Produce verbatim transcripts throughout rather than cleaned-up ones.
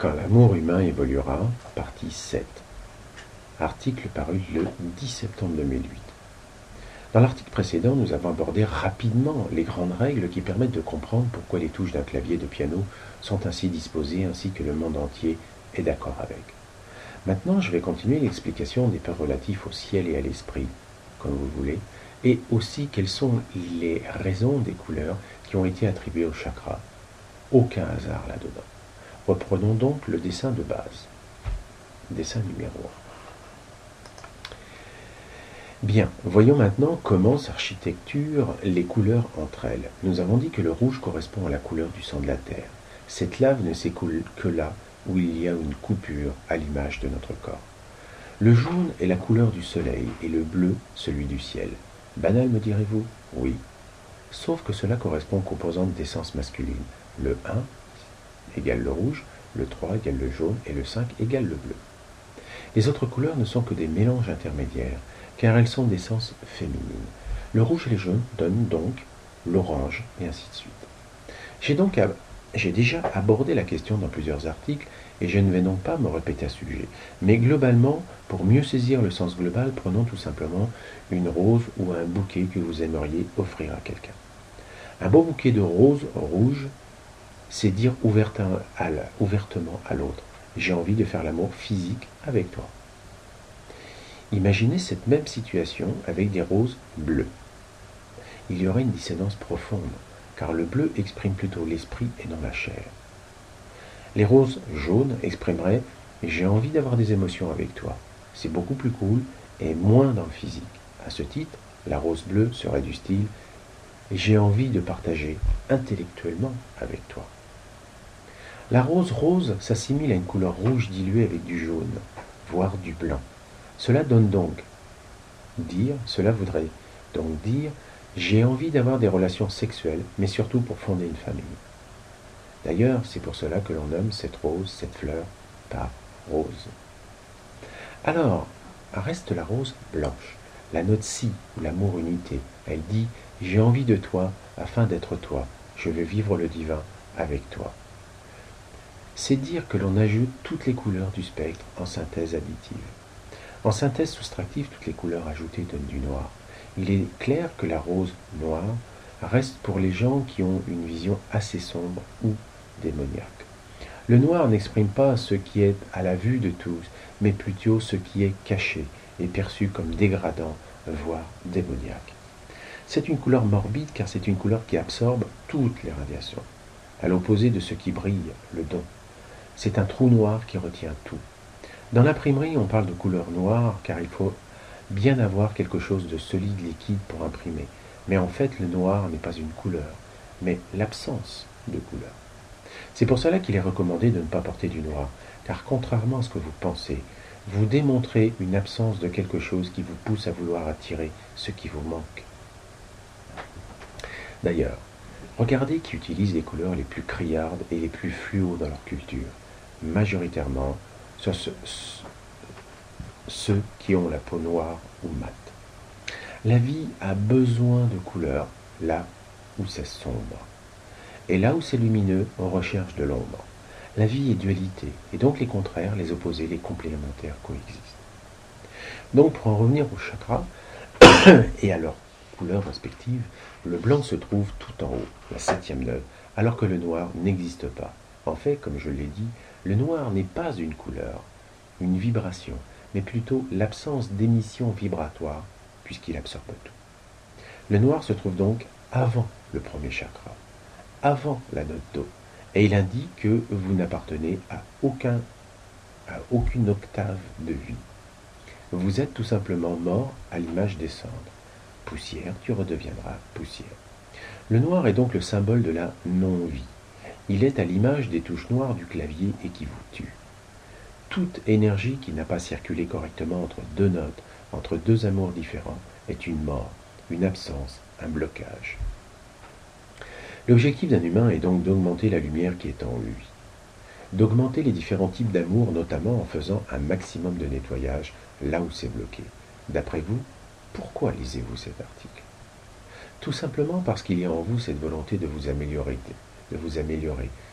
Quand l'amour humain évoluera, partie sept. Article paru le dix septembre deux mille huit. Dans l'article précédent, nous avons abordé rapidement les grandes règles qui permettent de comprendre pourquoi les touches d'un clavier de piano sont ainsi disposées ainsi que le monde entier est d'accord avec. Maintenant, je vais continuer l'explication des faits relatifs au ciel et à l'esprit, comme vous voulez, et aussi quelles sont les raisons des couleurs qui ont été attribuées au chakra. Aucun hasard là-dedans. Reprenons donc le dessin de base. Dessin numéro un. Bien, voyons maintenant comment s'architecturent les couleurs entre elles. Nous avons dit que le rouge correspond à la couleur du sang de la terre. Cette lave ne s'écoule que là où il y a une coupure à l'image de notre corps. Le jaune est la couleur du soleil et le bleu celui du ciel. Banal, me direz-vous? Oui. Sauf que cela correspond aux composantes d'essence masculine. Le un égale le rouge, le trois égale le jaune et le cinq égale le bleu. Les autres couleurs ne sont que des mélanges intermédiaires, car elles sont d'essence féminine. Le rouge et le jaune donnent donc l'orange, et ainsi de suite. J'ai donc ab- j'ai déjà abordé la question dans plusieurs articles, et je ne vais donc pas me répéter à ce sujet. Mais globalement, pour mieux saisir le sens global, prenons tout simplement une rose ou un bouquet que vous aimeriez offrir à quelqu'un. Un beau bouquet de roses rouges, c'est dire ouvertement à l'autre, j'ai envie de faire l'amour physique avec toi. Imaginez cette même situation avec des roses bleues. Il y aurait une dissonance profonde, car le bleu exprime plutôt l'esprit et non la chair. Les roses jaunes exprimeraient « j'ai envie d'avoir des émotions avec toi ». C'est beaucoup plus cool et moins dans le physique. À ce titre, la rose bleue serait du style « j'ai envie de partager intellectuellement avec toi ». La rose rose s'assimile à une couleur rouge diluée avec du jaune, voire du blanc. Cela donne donc dire, cela voudrait donc dire j'ai envie d'avoir des relations sexuelles, mais surtout pour fonder une famille. D'ailleurs, c'est pour cela que l'on nomme cette rose, cette fleur, par rose. Alors, reste la rose blanche, la note si, ou l'amour unité. Elle dit j'ai envie de toi afin d'être toi, je veux vivre le divin avec toi. C'est dire que l'on ajoute toutes les couleurs du spectre en synthèse additive. En synthèse soustractive, toutes les couleurs ajoutées donnent du noir. Il est clair que la rose noire reste pour les gens qui ont une vision assez sombre ou démoniaque. Le noir n'exprime pas ce qui est à la vue de tous, mais plutôt ce qui est caché et perçu comme dégradant, voire démoniaque. C'est une couleur morbide car c'est une couleur qui absorbe toutes les radiations, à l'opposé de ce qui brille, le don. C'est un trou noir qui retient tout. Dans l'imprimerie, on parle de couleur noire car il faut bien avoir quelque chose de solide, liquide pour imprimer. Mais en fait, le noir n'est pas une couleur, mais l'absence de couleur. C'est pour cela qu'il est recommandé de ne pas porter du noir, car contrairement à ce que vous pensez, vous démontrez une absence de quelque chose qui vous pousse à vouloir attirer ce qui vous manque. D'ailleurs, regardez qui utilisent les couleurs les plus criardes et les plus fluo dans leur culture. Majoritairement, ce sont ceux qui ont la peau noire ou mate. La vie a besoin de couleurs là où c'est sombre. Et là où c'est lumineux, on recherche de l'ombre. La vie est dualité, et donc les contraires, les opposés, les complémentaires coexistent. Donc pour en revenir aux chakras et à leurs couleurs respectives, le blanc se trouve tout en haut, la septième neuve, alors que le noir n'existe pas. En fait, comme je l'ai dit, le noir n'est pas une couleur, une vibration, mais plutôt l'absence d'émission vibratoire, puisqu'il absorbe tout. Le noir se trouve donc avant le premier chakra, avant la note Do, et il indique que vous n'appartenez à, aucun, à aucune octave de vie. Vous êtes tout simplement mort à l'image des cendres. Poussière, tu redeviendras poussière. Le noir est donc le symbole de la non-vie. Il est à l'image des touches noires du clavier et qui vous tue. Toute énergie qui n'a pas circulé correctement entre deux notes, entre deux amours différents, est une mort, une absence, un blocage. L'objectif d'un humain est donc d'augmenter la lumière qui est en lui, d'augmenter les différents types d'amour, notamment en faisant un maximum de nettoyage là où c'est bloqué. D'après vous, pourquoi lisez-vous cet article? Tout simplement parce qu'il y a en vous cette volonté de vous améliorer, de vous améliorer,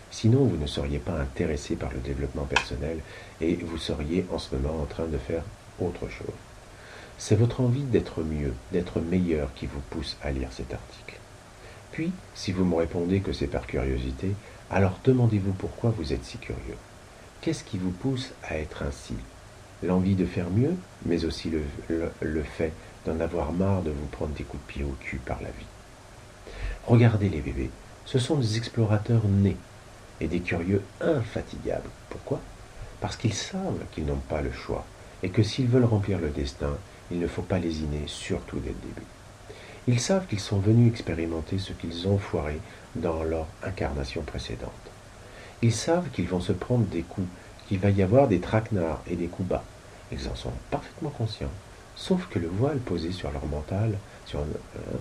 Sinon, vous ne seriez pas intéressé par le développement personnel et vous seriez en ce moment en train de faire autre chose. C'est votre envie d'être mieux, d'être meilleur qui vous pousse à lire cet article. Puis, si vous me répondez que c'est par curiosité, alors demandez-vous pourquoi vous êtes si curieux. Qu'est-ce qui vous pousse à être ainsi? L'envie de faire mieux, mais aussi le, le, le fait d'en avoir marre de vous prendre des coups de pied au cul par la vie. Regardez les bébés, ce sont des explorateurs nés et des curieux infatigables. Pourquoi? Parce qu'ils savent qu'ils n'ont pas le choix et que s'ils veulent remplir le destin, il ne faut pas lésiner, surtout dès le début. Ils savent qu'ils sont venus expérimenter ce qu'ils ont foiré dans leur incarnation précédente. Ils savent qu'ils vont se prendre des coups, qu'il va y avoir des traquenards et des coups bas. Ils en sont parfaitement conscients, sauf que le voile posé sur leur mental, sur, euh,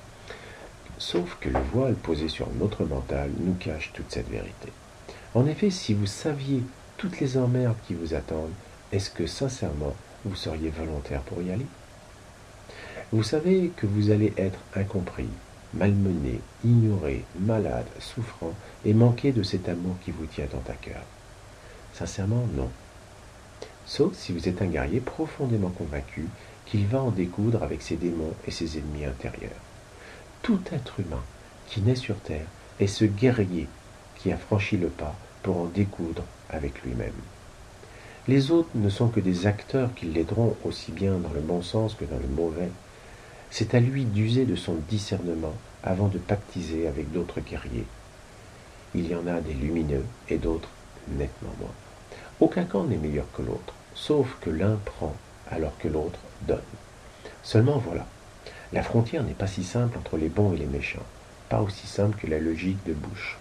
sauf que le voile posé sur notre mental nous cache toute cette vérité. En effet, si vous saviez toutes les emmerdes qui vous attendent, est-ce que sincèrement vous seriez volontaire pour y aller? Vous savez que vous allez être incompris, malmené, ignoré, malade, souffrant et manquer de cet amour qui vous tient tant à cœur. Sincèrement, non. Sauf si vous êtes un guerrier profondément convaincu qu'il va en découdre avec ses démons et ses ennemis intérieurs. Tout être humain qui naît sur Terre est ce guerrier qui a franchi le pas pour en découdre avec lui-même. Les autres ne sont que des acteurs qui l'aideront aussi bien dans le bon sens que dans le mauvais. C'est à lui d'user de son discernement avant de pactiser avec d'autres guerriers. Il y en a des lumineux et d'autres nettement moins. Aucun camp n'est meilleur que l'autre, sauf que l'un prend alors que l'autre donne. Seulement voilà, la frontière n'est pas si simple entre les bons et les méchants, pas aussi simple que la logique de Bush.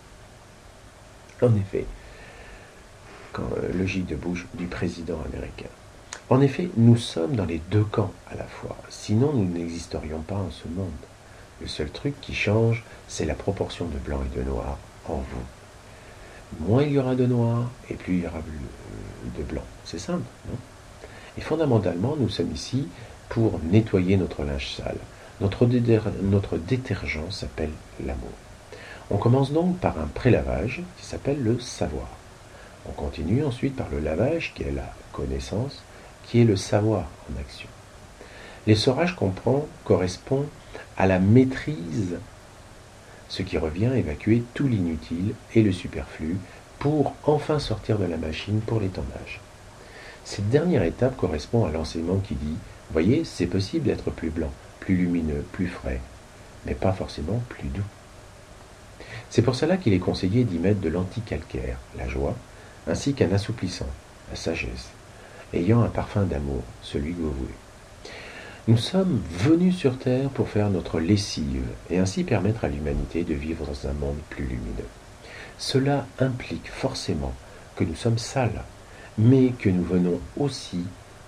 En effet, quand, euh, logique de Bush, du président américain. En effet, nous sommes dans les deux camps à la fois, sinon nous n'existerions pas en ce monde. Le seul truc qui change, c'est la proportion de blanc et de noir en vous. Moins il y aura de noir, et plus il y aura de blanc. C'est simple, non? Et fondamentalement, nous sommes ici pour nettoyer notre linge sale. Notre, déter notre détergent s'appelle l'amour. On commence donc par un prélavage qui s'appelle le savoir. On continue ensuite par le lavage qui est la connaissance, qui est le savoir en action. L'essorage qu'on prend correspond à la maîtrise, ce qui revient à évacuer tout l'inutile et le superflu pour enfin sortir de la machine pour l'étendage. Cette dernière étape correspond à l'enseignement qui dit « Voyez, c'est possible d'être plus blanc, plus lumineux, plus frais, mais pas forcément plus doux. » C'est pour cela qu'il est conseillé d'y mettre de l'anticalcaire, la joie, ainsi qu'un assouplissant, la sagesse, ayant un parfum d'amour, celui que vous voulez. Nous sommes venus sur Terre pour faire notre lessive et ainsi permettre à l'humanité de vivre dans un monde plus lumineux. Cela implique forcément que nous sommes sales, mais que nous venons aussi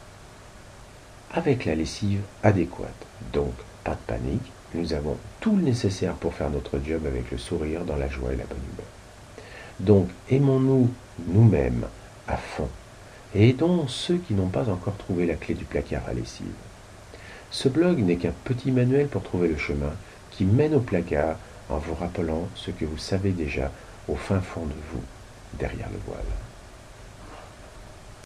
avec la lessive adéquate. Donc, pas de panique, nous avons tout le nécessaire pour faire notre job avec le sourire, dans la joie et la bonne humeur. Donc, aimons-nous nous-mêmes à fond et aidons ceux qui n'ont pas encore trouvé la clé du placard à lessive. Ce blog n'est qu'un petit manuel pour trouver le chemin qui mène au placard en vous rappelant ce que vous savez déjà au fin fond de vous, derrière le voile.